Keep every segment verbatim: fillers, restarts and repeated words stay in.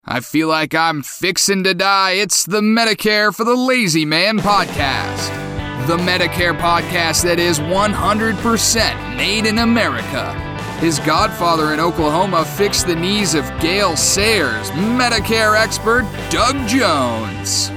I feel like I'm fixin' to die. It's the Medicare for the Lazy Man podcast. The Medicare podcast that is one hundred percent made in America. His godfather in Oklahoma fixed the knees of Gail Sayers, Medicare expert Doug Jones.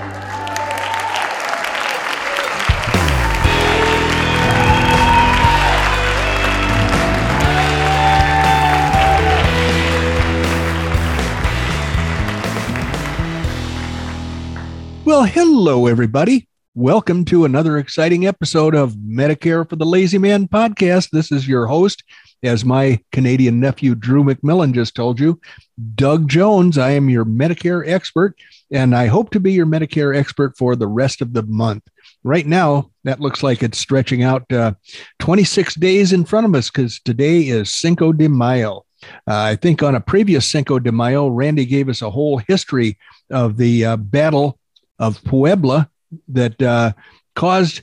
Well, hello, everybody. Welcome to another exciting episode of Medicare for the Lazy Man podcast. This is your host, as my Canadian nephew, Drew McMillan, just told you, Doug Jones. I am your Medicare expert, and I hope to be your Medicare expert for the rest of the month. Right now, that looks like it's stretching out uh, twenty-six days in front of us because today is Cinco de Mayo. Uh, I think on a previous Cinco de Mayo, Randy gave us a whole history of the uh, battle of Puebla that uh, caused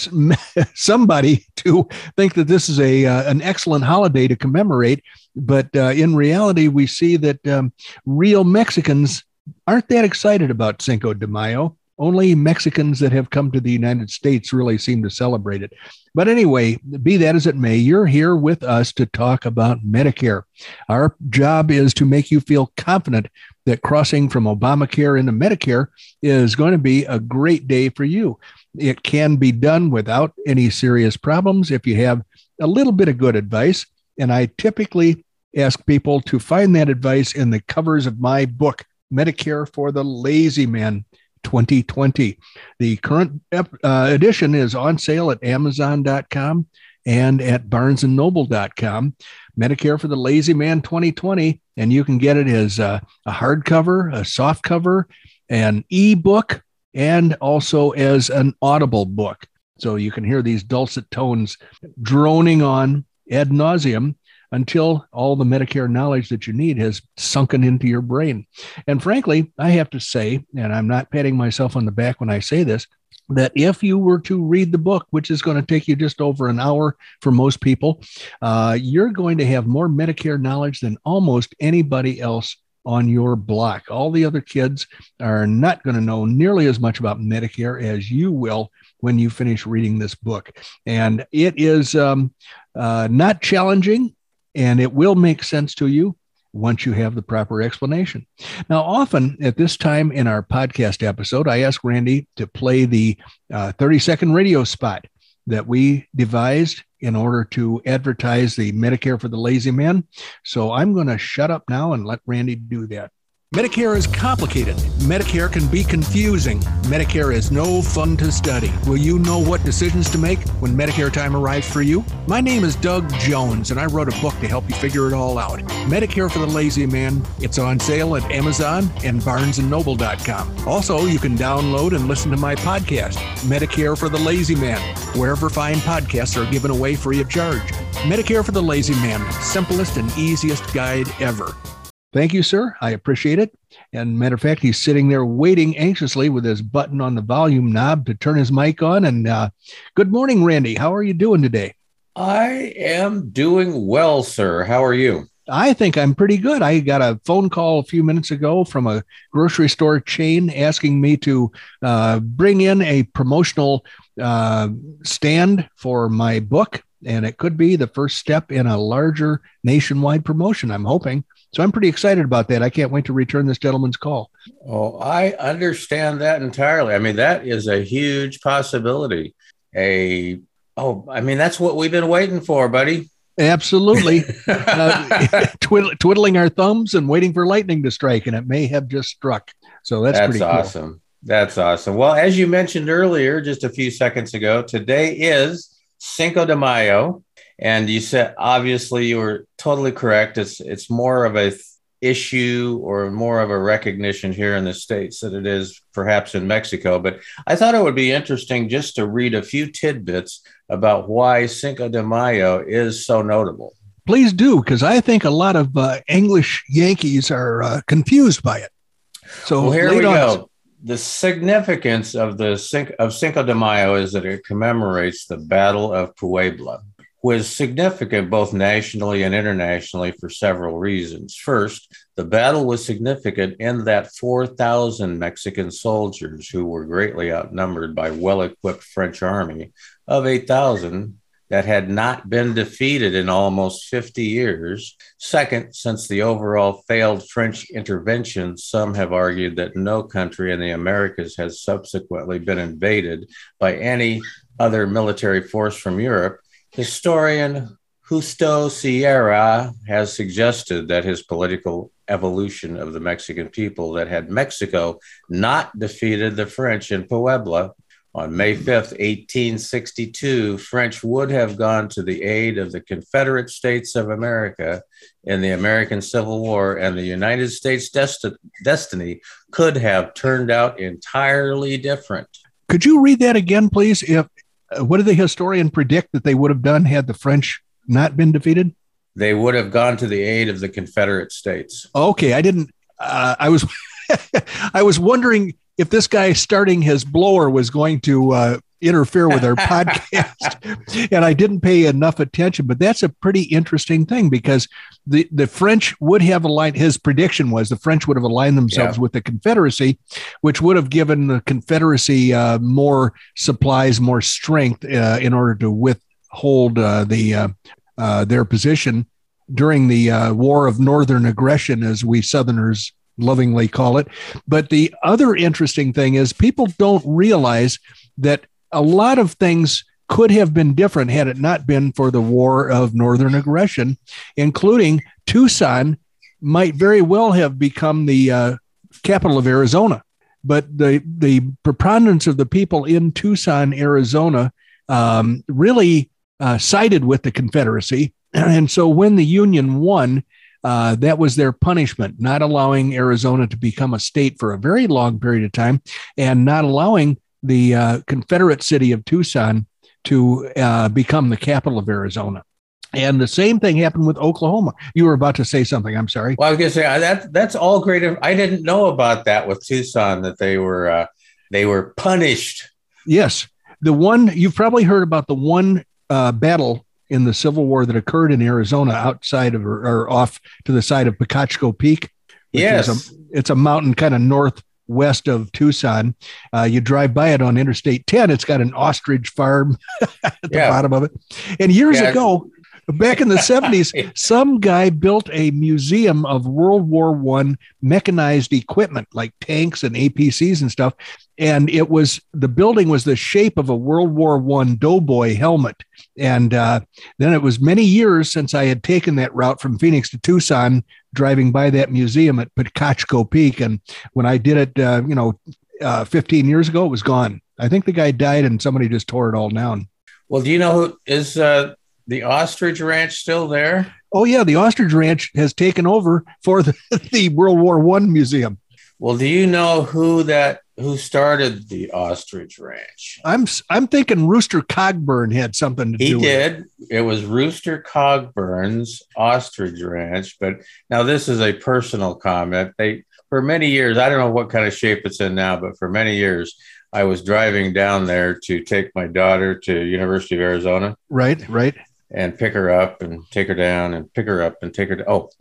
somebody to think that this is a uh, an excellent holiday to commemorate. But uh, in reality, we see that um, real Mexicans aren't that excited about Cinco de Mayo. Only Mexicans that have come to the United States really seem to celebrate it. But anyway, be that as it may, you're here with us to talk about Medicare. Our job is to make you feel confident that crossing from Obamacare into Medicare is going to be a great day for you. It can be done without any serious problems if you have a little bit of good advice. And I typically ask people to find that advice in the covers of my book, Medicare for the Lazy Man twenty twenty. The current uh, edition is on sale at amazon dot com and at barnes and noble dot com. Medicare for the Lazy Man twenty twenty, and you can get it as a, a hardcover, a soft cover, an e-book, and also as an audible book. So you can hear these dulcet tones droning on ad nauseum until all the Medicare knowledge that you need has sunken into your brain. And frankly, I have to say, and I'm not patting myself on the back when I say this, that if you were to read the book, which is going to take you just over an hour for most people, uh, you're going to have more Medicare knowledge than almost anybody else on your block. All the other kids are not going to know nearly as much about Medicare as you will when you finish reading this book. And it is um, uh, not challenging, and it will make sense to you once you have the proper explanation. Now, often at this time in our podcast episode, I ask Randy to play the uh, thirty-second radio spot that we devised in order to advertise the Medicare for the Lazy Man. So I'm going to shut up now and let Randy do that. Medicare is complicated. Medicare can be confusing. Medicare is no fun to study. Will you know what decisions to make when Medicare time arrives for you? My name is Doug Jones, and I wrote a book to help you figure it all out. Medicare for the Lazy Man. It's on sale at Amazon and barnes and noble dot com. Also, you can download and listen to my podcast, Medicare for the Lazy Man, wherever fine podcasts are given away free of charge. Medicare for the Lazy Man, simplest and easiest guide ever. Thank you, sir. I appreciate it. And matter of fact, he's sitting there waiting anxiously with his button on the volume knob to turn his mic on. And uh, good morning, Randy. How are you doing today? I am doing well, sir. How are you? I think I'm pretty good. I got a phone call a few minutes ago from a grocery store chain asking me to uh, bring in a promotional uh, stand for my book. And it could be the first step in a larger nationwide promotion, I'm hoping. So I'm pretty excited about that. I can't wait to return this gentleman's call. Oh, I understand that entirely. I mean, that is a huge possibility. A oh, I mean, that's what we've been waiting for, buddy. Absolutely. uh, twiddle, twiddling our thumbs and waiting for lightning to strike, and it may have just struck. So that's, that's pretty awesome. Cool. That's awesome. Well, as you mentioned earlier, just a few seconds ago, today is Cinco de Mayo. And you said, obviously, you were totally correct. It's it's more of a th- issue or more of a recognition here in the States than it is perhaps in Mexico. But I thought it would be interesting just to read a few tidbits about why Cinco de Mayo is so notable. Please do, because I think a lot of uh, English Yankees are uh, confused by it. So well, here we on. go. The significance of the of Cinco de Mayo is that it commemorates the Battle of Puebla. was significant both nationally and internationally for several reasons. First, the battle was significant in that four thousand Mexican soldiers, who were greatly outnumbered by well-equipped French army of eight thousand, that had not been defeated in almost fifty years. Second, since the overall failed French intervention, some have argued that no country in the Americas has subsequently been invaded by any other military force from Europe. Historian Justo Sierra has suggested that his political evolution of the Mexican people, that had Mexico not defeated the French in Puebla on May fifth, eighteen sixty-two, French would have gone to the aid of the Confederate States of America in the American Civil War, and the United States desti- destiny could have turned out entirely different. Could you read that again, please? If uh, what did the historian predict that they would have done had the French not been defeated? They would have gone to the aid of the Confederate States. Okay, I didn't. Uh, I was, I was wondering if this guy starting his blower was going to uh, interfere with our podcast, and I didn't pay enough attention. But that's a pretty interesting thing, because the, the French would have aligned. His prediction was the French would have aligned themselves yeah. with the Confederacy, which would have given the Confederacy uh, more supplies, more strength uh, in order to withhold uh, the uh, uh, their position during the uh, War of Northern Aggression, as we Southerners lovingly call it. But the other interesting thing is people don't realize that a lot of things could have been different had it not been for the War of Northern Aggression, including Tucson might very well have become the uh, capital of Arizona. But the, the preponderance of the people in Tucson, Arizona, um, really uh, sided with the Confederacy. And so when the Union won, Uh, that was their punishment, not allowing Arizona to become a state for a very long period of time, and not allowing the uh, Confederate city of Tucson to uh, become the capital of Arizona. And the same thing happened with Oklahoma. You were about to say something. I'm sorry. Well, I was going to say that that's all great. I didn't know about that with Tucson, that they were uh, they were punished. Yes, the one you've probably heard about, the one uh, battle in the Civil War that occurred in Arizona outside of, or, or off to the side of Pocatchco Peak. Yes. A, it's a mountain kind of northwest of Tucson. Uh, you drive by it on Interstate ten. It's got an ostrich farm at the yeah. bottom of it. And years yeah. ago, back in the seventies, some guy built a museum of World War One mechanized equipment like tanks and A P Cs and stuff. And it was, the building was the shape of a World War One doughboy helmet. And uh, then it was many years since I had taken that route from Phoenix to Tucson, driving by that museum at Pocatchco Peak. And when I did it, uh, you know, uh, fifteen years ago, it was gone. I think the guy died and somebody just tore it all down. Well, do you know who is uh, the Ostrich Ranch still there? Oh, yeah. The Ostrich Ranch has taken over for the, the World War One museum. Well, do you know who that who started the Ostrich Ranch? I'm I'm thinking Rooster Cogburn had something to he do with it. it. He did. It was Rooster Cogburn's Ostrich Ranch. But now this is a personal comment. They, for many years, I don't know what kind of shape it's in now, but for many years, I was driving down there to take my daughter to University of Arizona. Right, right. And pick her up and take her down and pick her up and take her to, oh.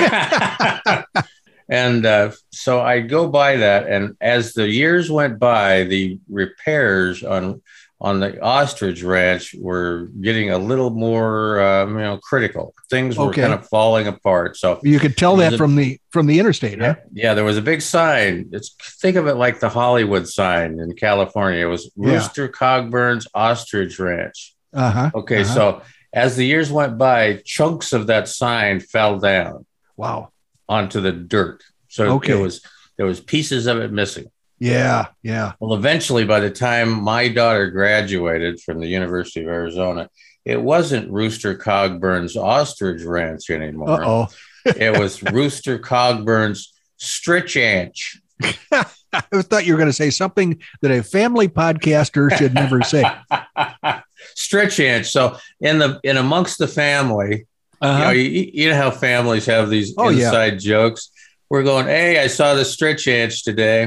And uh, so I go by that, and as the years went by, the repairs on on the Ostrich Ranch were getting a little more, uh, you know, critical. Things were okay. kind of falling apart. So you could tell that a, from the from the interstate, yeah, huh? Yeah, there was a big sign. It's think of it like the Hollywood sign in California. It was Rooster yeah. Cogburn's Ostrich Ranch. Uh huh. Okay, uh-huh. so as the years went by, chunks of that sign fell down. Wow. Onto the dirt. So okay. it was there was pieces of it missing. Yeah, yeah. Well, eventually, by the time my daughter graduated from the University of Arizona, it wasn't Rooster Cogburn's Ostrich Ranch anymore. Uh-oh. It was Rooster Cogburn's Stritch Ranch. I thought you were going to say something that a family podcaster should never say. Stritch Ranch. So in the in amongst the family, uh-huh. you know, you, you know how families have these oh, inside yeah. jokes. We're going, hey, I saw the Stritch Ranch today.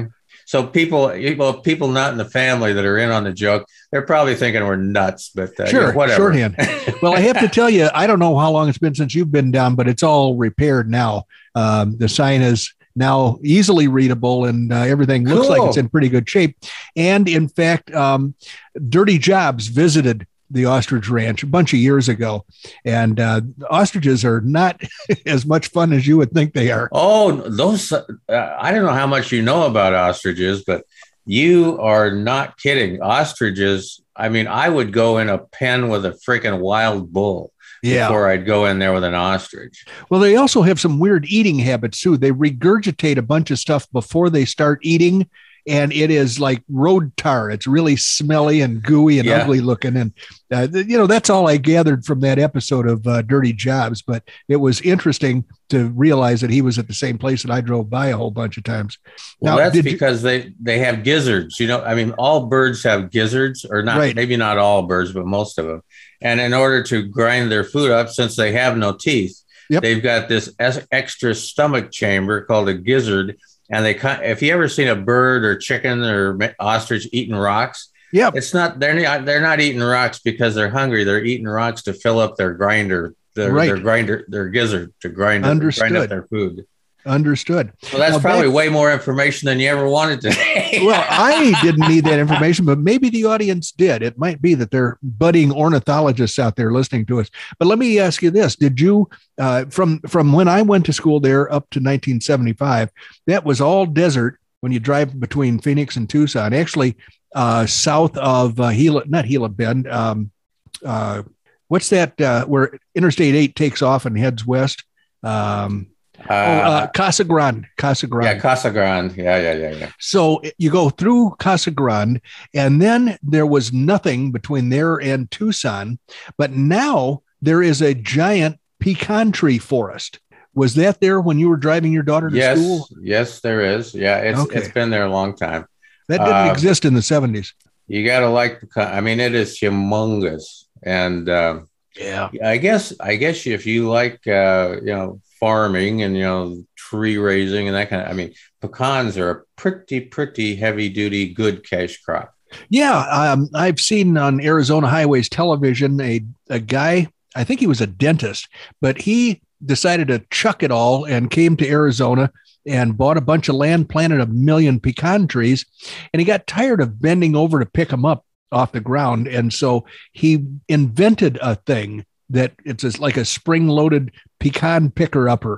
So people, well, people not in the family that are in on the joke, they're probably thinking we're nuts, but uh, sure, you know, whatever. Shorthand. Well, I have to tell you, I don't know how long it's been since you've been down, but it's all repaired now. Um, the sign is now easily readable, and uh, everything looks Cool. like it's in pretty good shape. And in fact, um, Dirty Jobs visited the ostrich ranch a bunch of years ago, and uh, ostriches are not as much fun as you would think they are. Oh, those, uh, I don't know how much you know about ostriches, but you are not kidding. Ostriches, I mean, I would go in a pen with a freaking wild bull Yeah. before I'd go in there with an ostrich. Well, they also have some weird eating habits too. They regurgitate a bunch of stuff before they start eating, and it is like road tar. It's really smelly and gooey and Yeah. ugly looking. And, uh, th- you know, that's all I gathered from that episode of uh, Dirty Jobs. But it was interesting to realize that he was at the same place that I drove by a whole bunch of times. Well, Now, that's did you- because they, they have gizzards. You know, I mean, all birds have gizzards, or not, Right. maybe not all birds, but most of them. And in order to grind their food up, since they have no teeth, Yep. they've got this es- extra stomach chamber called a gizzard. And they, ki- if you ever seen a bird or chicken or ma- ostrich eating rocks, yeah, it's not, they're not, they're not eating rocks because they're hungry. They're eating rocks to fill up their grinder, their, Right. their grinder, their gizzard to grind, up, Understood. grind up their food. understood. Well, that's Now, probably back- way more information than you ever wanted today. Well, I didn't need that information, but maybe the audience did. It might be that they're budding ornithologists out there listening to us. But let me ask you this. Did you, uh, from, from when I went to school there up to nineteen seventy-five, that was all desert when you drive between Phoenix and Tucson, actually uh, south of uh, Gila, not Gila Bend. Um, uh, what's that uh, where Interstate eight takes off and heads west? Um, Uh, oh, uh, Casa Grande, Casa Grande. yeah, Casa Grande. Yeah, yeah, yeah, yeah. So you go through Casa Grande, and then there was nothing between there and Tucson. But now there is a giant pecan tree forest. Was that there when you were driving your daughter to Yes, school? yes, there is. Yeah, it's Okay. it's been there a long time. That didn't Uh, exist in the seventies. You got to like pecan. I mean, it is humongous, and uh, Yeah. I guess I guess if you like uh, you know farming and you know tree raising and that kind of, I mean, pecans are a pretty pretty heavy duty good cash crop. Yeah. Um, I've seen on Arizona Highways television a, a guy, I think he was a dentist, but he decided to chuck it all and came to Arizona and bought a bunch of land, planted a million pecan trees, and he got tired of bending over to pick them up off the ground. And so he invented a thing that it's just like a spring-loaded pecan picker-upper.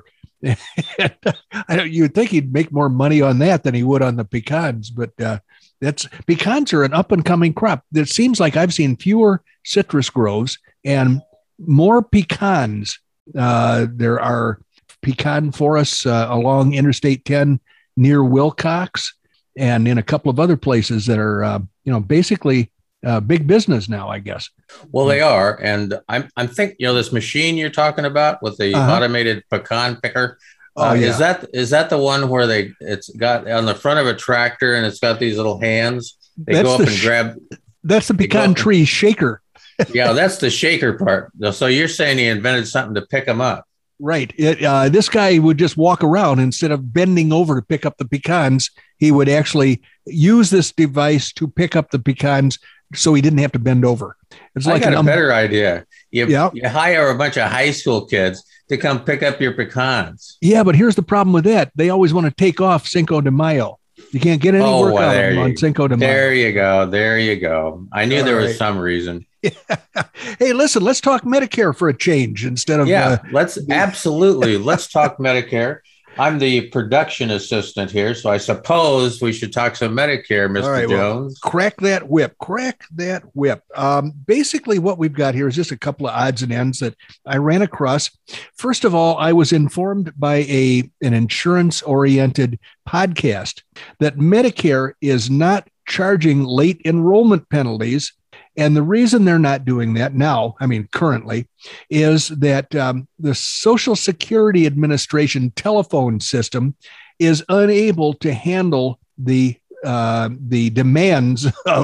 I don't, you would think he'd make more money on that than he would on the pecans, but uh, that's pecans are an up-and-coming crop. It seems like I've seen fewer citrus groves and more pecans. Uh, there are pecan forests uh, along Interstate ten near Wilcox and in a couple of other places that are, uh, you know, basically uh, big business now, I guess. Well, they are, and I'm I'm thinking, you know, this machine you're talking about with the Uh-huh. automated pecan picker. Oh, uh, yeah. Is that is that the one where they it's got on the front of a tractor and it's got these little hands? They That's go up the and sh- grab. That's the They go pecan up- tree shaker. Yeah, that's the shaker part. So you're saying he invented something to pick them up? Right. It, uh, this guy would just walk around instead of bending over to pick up the pecans. He would actually use this device to pick up the pecans so he didn't have to bend over. It's I like got an a um, better idea. You, Yeah. you hire a bunch of high school kids to come pick up your pecans. Yeah, but here's the problem with that. They always want to take off Cinco de Mayo. You can't get any Oh, work well, out of there them you- on Cinco de Mayo. There you go. There you go. I knew All there was right. some reason. Hey, listen, let's talk Medicare for a change instead of Yeah, uh, let's absolutely. Let's talk Medicare. I'm the production assistant here, so I suppose we should talk some Medicare, Mister All right, well, Jones. crack that whip, crack that whip. Um, basically, what we've got here is just a couple of odds and ends that I ran across. First of all, I was informed by a an insurance-oriented podcast that Medicare is not charging late enrollment penalties. And the reason they're not doing that now, I mean, currently, is that um, the Social Security Administration telephone system is unable to handle the uh, the demands of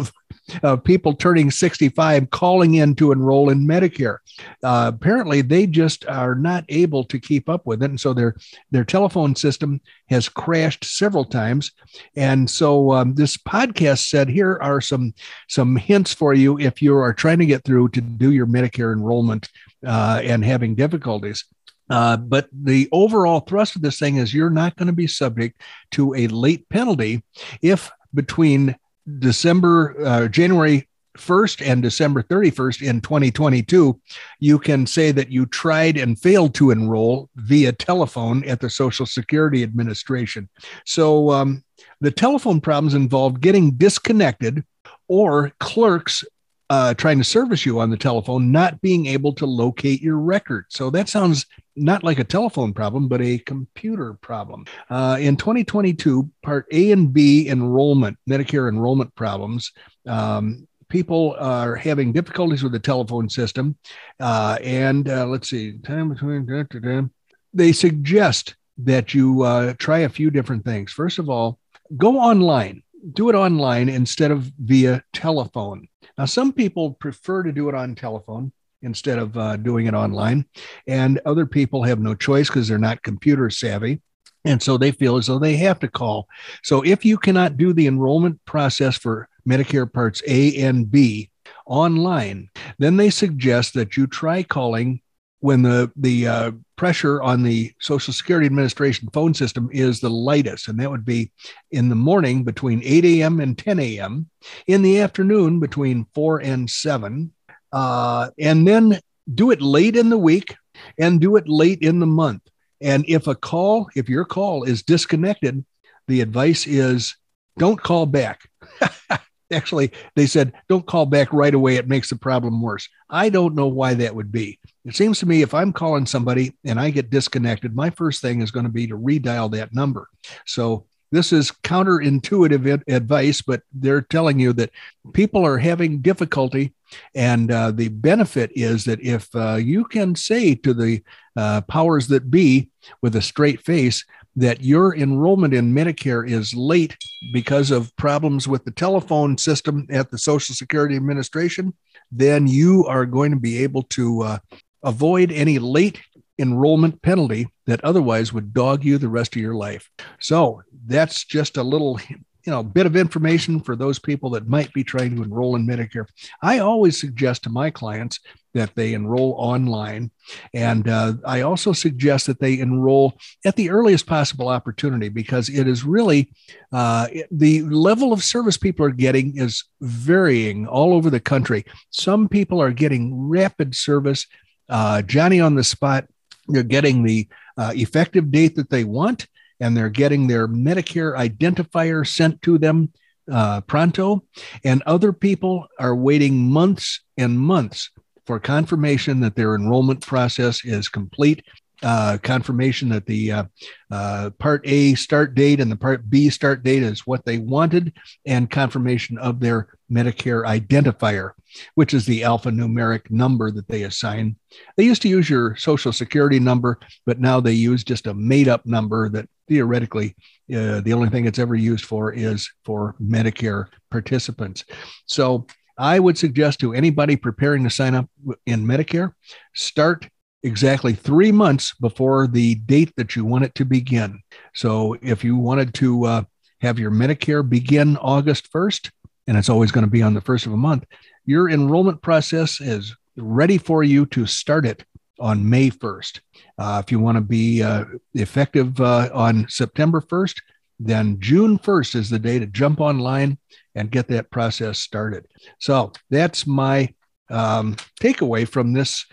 of people turning sixty-five calling in to enroll in Medicare. Uh, apparently, they just are not able to keep up with it. And so their, their telephone system has crashed several times. And so um, this podcast said, here are some, some hints for you if you are trying to get through to do your Medicare enrollment uh, and having difficulties. Uh, but the overall thrust of this thing is you're not going to be subject to a late penalty if between December, uh, January first and December thirty-first in twenty twenty-two, you can say that you tried and failed to enroll via telephone at the Social Security Administration. So um, the telephone problems involved getting disconnected or clerks uh, trying to service you on the telephone, not being able to locate your record. So that sounds not like a telephone problem, but a computer problem. Uh, in twenty twenty-two, Part A and B enrollment, Medicare enrollment problems, um, people are having difficulties with the telephone system. Uh, and uh, let's see, time between, da, da, da. They suggest that you uh, try a few different things. First of all, go online. Do it online instead of via telephone. Now, some people prefer to do it on telephone instead of uh, doing it online. And other people have no choice because they're not computer savvy. And so they feel as though they have to call. So if you cannot do the enrollment process for Medicare Parts A and B online, then they suggest that you try calling when the, the uh, pressure on the Social Security Administration phone system is the lightest. And that would be in the morning between eight a.m. and ten a.m., in the afternoon between four and seven, uh, and then do it late in the week and do it late in the month. And if a call, if your call is disconnected, the advice is don't call back. Actually, they said, don't call back right away. It makes the problem worse. I don't know why that would be. It seems to me if I'm calling somebody and I get disconnected, my first thing is going to be to redial that number. So this is counterintuitive advice, but they're telling you that people are having difficulty. And uh, the benefit is that if uh, you can say to the uh, powers that be with a straight face that your enrollment in Medicare is late because of problems with the telephone system at the Social Security Administration, then you are going to be able to uh, avoid any late enrollment penalty that otherwise would dog you the rest of your life. So that's just a little, you know, bit of information for those people that might be trying to enroll in Medicare. I always suggest to my clients that they enroll online. And uh, I also suggest that they enroll at the earliest possible opportunity because it is really, uh, the level of service people are getting is varying all over the country. Some people are getting rapid service, uh, Johnny on the spot. They're getting the uh, effective date that they want, and they're getting their Medicare identifier sent to them uh, pronto. And other people are waiting months and months for confirmation that their enrollment process is complete, uh, confirmation that the uh, uh, Part A start date and the Part B start date is what they wanted, and confirmation of their Medicare identifier, which is the alphanumeric number that they assign. They used to use your Social Security number, but now they use just a made-up number that theoretically uh, the only thing it's ever used for is for Medicare participants. So I would suggest to anybody preparing to sign up in Medicare, start exactly three months before the date that you want it to begin. So if you wanted to uh, have your Medicare begin August first, and it's always going to be on the first of a month, your enrollment process is ready for you to start it on May first. Uh, if you want to be uh, effective uh, on September first, then June first is the day to jump online and get that process started. So that's my um, takeaway from this,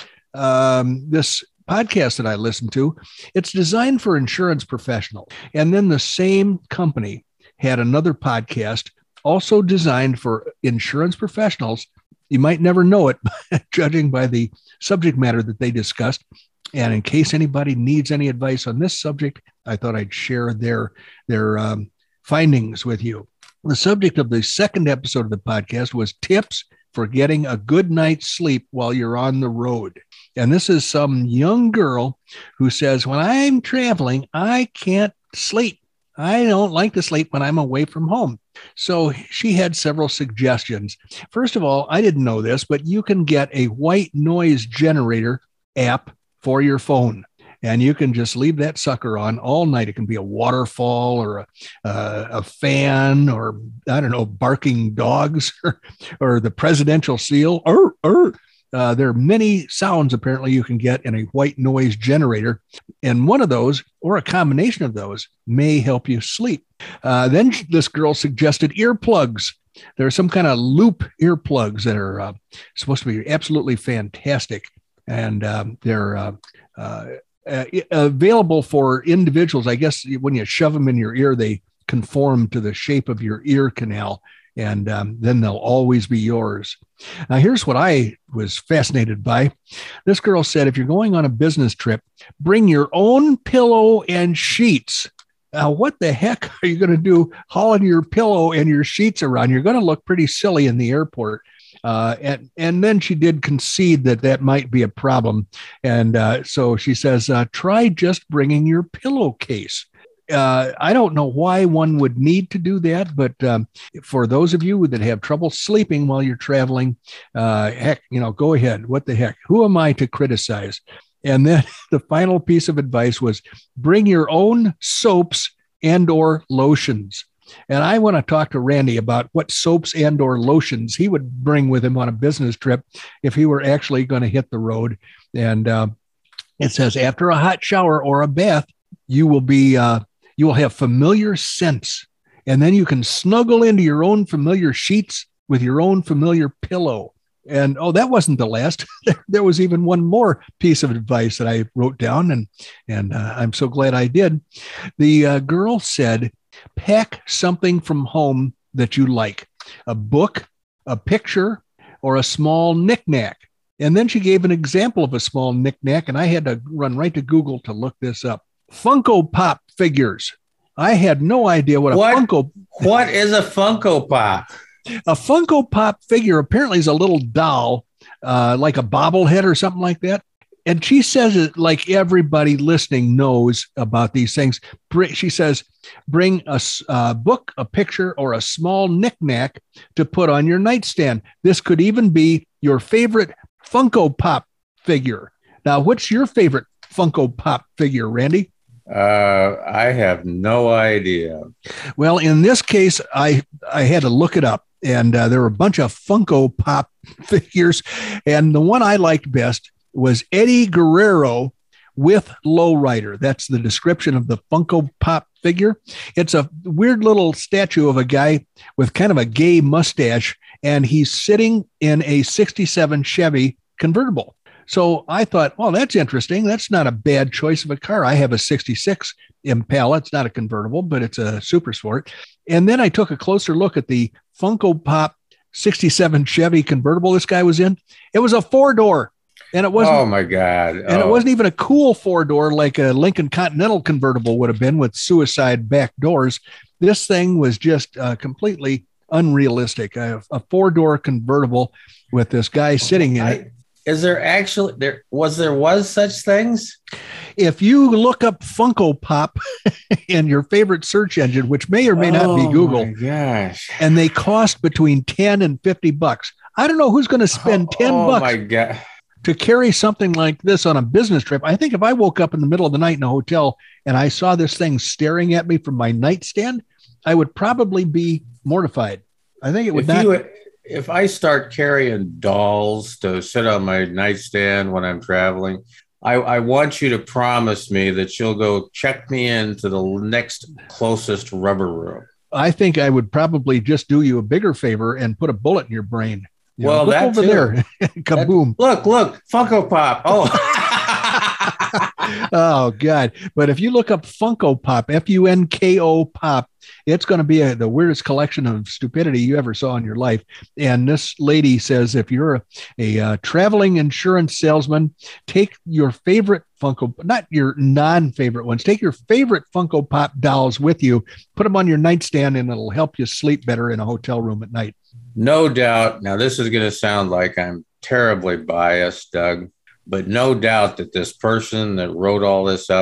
um, this podcast that I listened to. It's designed for insurance professionals. And then the same company had another podcast also designed for insurance professionals. You might never know it, judging by the subject matter that they discussed. And in case anybody needs any advice on this subject, I thought I'd share their, their um, findings with you. The subject of the second episode of the podcast was tips for getting a good night's sleep while you're on the road. And this is some young girl who says, when I'm traveling, I can't sleep. I don't like to sleep when I'm away from home. So she had several suggestions. First of all, I didn't know this, but you can get a white noise generator app for your phone. And you can just leave that sucker on all night. It can be a waterfall or a, uh, a fan or, I don't know, barking dogs or, or the presidential seal. Or, or uh, there are many sounds apparently you can get in a white noise generator. And one of those, or a combination of those, may help you sleep. Uh, then this girl suggested earplugs. There are some kind of loop earplugs that are uh, supposed to be absolutely fantastic. And um, they're uh, uh, Uh, available for individuals. I guess when you shove them in your ear, they conform to the shape of your ear canal, and um, then they'll always be yours. Now, here's what I was fascinated by. This girl said, if you're going on a business trip, bring your own pillow and sheets. Now, what the heck are you going to do hauling your pillow and your sheets around? You're going to look pretty silly in the airport. Uh, and, and then she did concede that that might be a problem. And uh, so she says, uh, try just bringing your pillowcase. Uh, I don't know why one would need to do that, but um, for those of you that have trouble sleeping while you're traveling, uh, heck, you know, go ahead. What the heck? Who am I to criticize? And then the final piece of advice was bring your own soaps and or lotions. And I want to talk to Randy about what soaps and or lotions he would bring with him on a business trip if he were actually going to hit the road. And uh, it says, after a hot shower or a bath, you will be, uh, you will have familiar scents. And then you can snuggle into your own familiar sheets with your own familiar pillow. And, oh, that wasn't the last. There was even one more piece of advice that I wrote down, and, and uh, I'm so glad I did. The uh, girl said, pack something from home that you like, a book, a picture, or a small knickknack. And then she gave an example of a small knickknack, and I had to run right to Google to look this up. Funko Pop figures. I had no idea what a what, Funko... What is a Funko Pop? A Funko Pop figure apparently is a little doll, uh, like a bobblehead or something like that. And she says it like everybody listening knows about these things. She says, bring a uh, book, a picture, or a small knickknack to put on your nightstand. This could even be your favorite Funko Pop figure. Now, what's your favorite Funko Pop figure, Randy? Uh, I have no idea. Well, in this case, I, I had to look it up. And uh, there were a bunch of Funko Pop figures. And the one I liked best was Eddie Guerrero with Lowrider. That's the description of the Funko Pop figure. It's a weird little statue of a guy with kind of a gay mustache, and he's sitting in a sixty-seven Chevy convertible. So I thought, well, that's interesting. That's not a bad choice of a car. I have a sixty-six Impala. It's not a convertible, but it's a super sport. And then I took a closer look at the Funko Pop sixty-seven Chevy convertible this guy was in. It was a four-door. And it wasn't. Oh my God! Oh. And it wasn't even a cool four door like a Lincoln Continental convertible would have been with suicide back doors. This thing was just uh, completely unrealistic. A, a four door convertible with this guy sitting in I, it. Is there actually there was there was such things? If you look up Funko Pop in your favorite search engine, which may or may not be Google, oh my gosh, and they cost between ten and fifty bucks. I don't know who's going to spend ten oh, bucks. Oh my God. To carry something like this on a business trip. I think if I woke up in the middle of the night in a hotel and I saw this thing staring at me from my nightstand, I would probably be mortified. I think it would if not. You, if I start carrying dolls to sit on my nightstand when I'm traveling, I, I want you to promise me that you'll go check me into the next closest rubber room. I think I would probably just do you a bigger favor and put a bullet in your brain. You well, know, look that over too. there. Kaboom. That, look, look, Funko Pop. Oh. Oh, God. But if you look up Funko Pop, F U N K O Pop, it's going to be a, the weirdest collection of stupidity you ever saw in your life. And this lady says, if you're a, a uh, traveling insurance salesman, take your favorite Funko, not your non-favorite ones, take your favorite Funko Pop dolls with you, put them on your nightstand, and it'll help you sleep better in a hotel room at night. No doubt. Now, this is going to sound like I'm terribly biased, Doug, but no doubt that this person that wrote all this up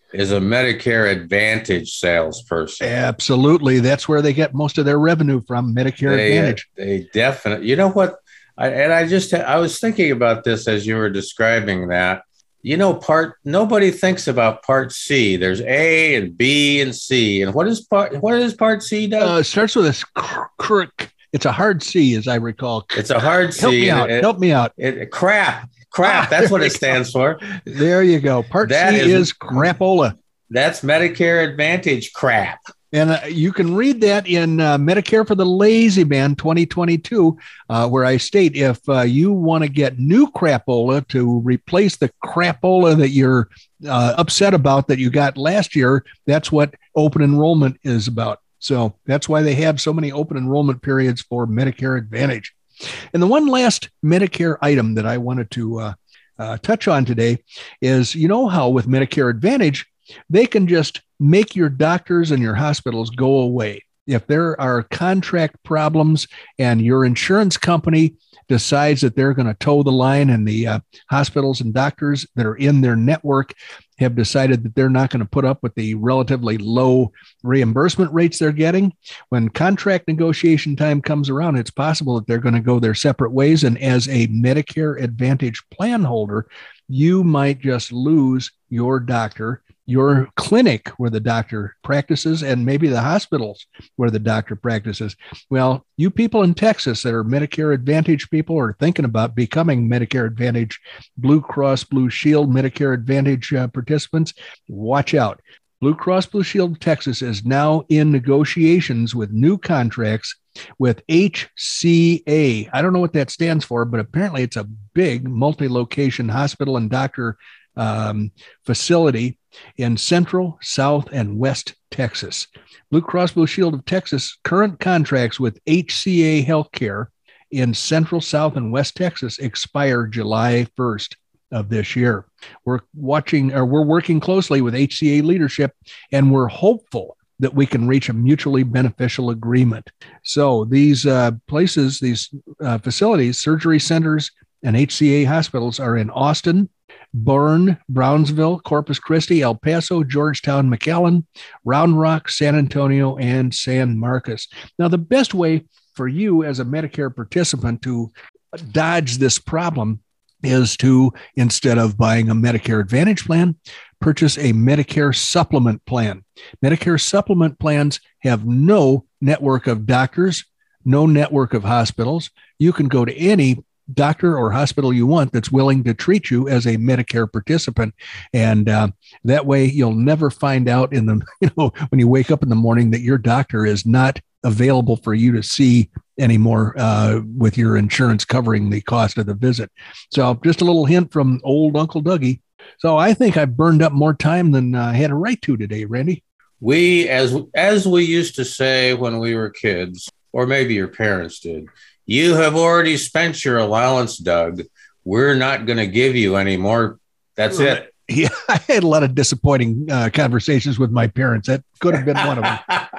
is a Medicare Advantage salesperson. Absolutely. That's where they get most of their revenue from, Medicare they, Advantage. They definitely, you know what? I, and I just, I was thinking about this as you were describing that. You know, part, nobody thinks about Part C. There's A and B and C. And what is part, what is Part C, Doug? Uh, it starts with a cr- cr- It's a hard C, as I recall. It's a hard C. Help me out. It, Help me out. It, it, crap. Crap. Ah, that's what it stands go. for. There you go. Part that C is, is crapola. That's Medicare Advantage crap. And uh, you can read that in uh, Medicare for the Lazy Man twenty twenty-two, uh, where I state if uh, you want to get new crapola to replace the crapola that you're uh, upset about that you got last year, that's what open enrollment is about. So that's why they have so many open enrollment periods for Medicare Advantage. And the one last Medicare item that I wanted to uh, uh, touch on today is, you know how with Medicare Advantage, they can just make your doctors and your hospitals go away. If there are contract problems and your insurance company decides that they're going to toe the line and the uh, hospitals and doctors that are in their network have decided that they're not going to put up with the relatively low reimbursement rates they're getting, when contract negotiation time comes around, it's possible that they're going to go their separate ways. And as a Medicare Advantage plan holder, you might just lose your doctor, your clinic where the doctor practices, and maybe the hospitals where the doctor practices. Well, you people in Texas that are Medicare Advantage people or thinking about becoming Medicare Advantage, Blue Cross Blue Shield Medicare Advantage uh, participants, watch out. Blue Cross Blue Shield of Texas is now in negotiations with new contracts with H C A. I don't know what that stands for, but apparently it's a big multi-location hospital and doctor um, facility in Central, South, and West Texas. Blue Cross Blue Shield of Texas current contracts with H C A Healthcare in Central, South, and West Texas expire July first of this year. We're watching, or we're working closely with H C A leadership, and we're hopeful that we can reach a mutually beneficial agreement. So these uh, places, these uh, facilities, surgery centers, and H C A hospitals are in Austin, Bourne, Brownsville, Corpus Christi, El Paso, Georgetown, McAllen, Round Rock, San Antonio, and San Marcos. Now, the best way for you as a Medicare participant to dodge this problem is to, instead of buying a Medicare Advantage plan, purchase a Medicare supplement plan. Medicare supplement plans have no network of doctors, no network of hospitals. You can go to any doctor or hospital you want that's willing to treat you as a Medicare participant. And uh, that way you'll never find out in the, you know, when you wake up in the morning that your doctor is not available for you to see anymore uh, with your insurance covering the cost of the visit. So just a little hint from old Uncle Dougie. So I think I've burned up more time than I had a right to today, Randy. We, as as we used to say when we were kids, or maybe your parents did, you have already spent your allowance, Doug. We're not going to give you any more. That's it. Yeah, I had a lot of disappointing uh, conversations with my parents. That could have been one of them.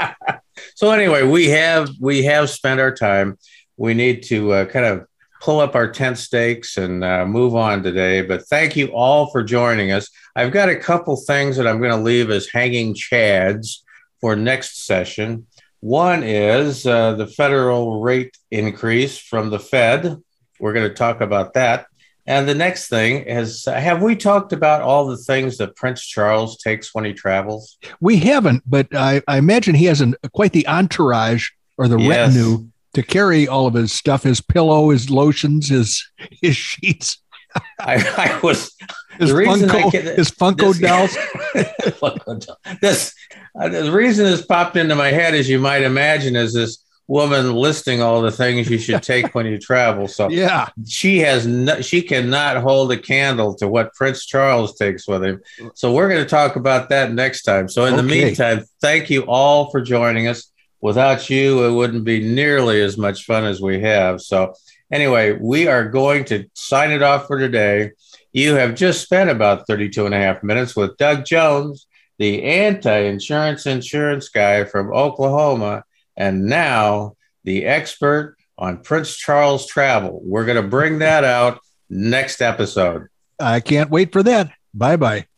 So anyway, we have we have spent our time. We need to uh, kind of pull up our tent stakes and uh, move on today. But thank you all for joining us. I've got a couple things that I'm going to leave as hanging chads for next session. One is uh, the federal rate increase from the Fed. We're going to talk about that. And the next thing is, uh, have we talked about all the things that Prince Charles takes when he travels? We haven't, but I, I imagine he has an, quite the entourage or the Yes. retinue to carry all of his stuff, his pillow, his lotions, his his sheets. I, I was his the reason Funko, I can- his Funko this, dolls. this uh, the reason this popped into my head, as you might imagine, is this woman listing all the things you should take when you travel. So Yeah. she has no, she cannot hold a candle to what Prince Charles takes with him. So we're going to talk about that next time. So in the Okay. meantime, thank you all for joining us. Without you, it wouldn't be nearly as much fun as we have. So anyway, we are going to sign it off for today. You have just spent about thirty-two and a half minutes with Doug Jones, the anti-insurance insurance guy from Oklahoma, and now the expert on Prince Charles travel. We're going to bring that out next episode. I can't wait for that. Bye-bye.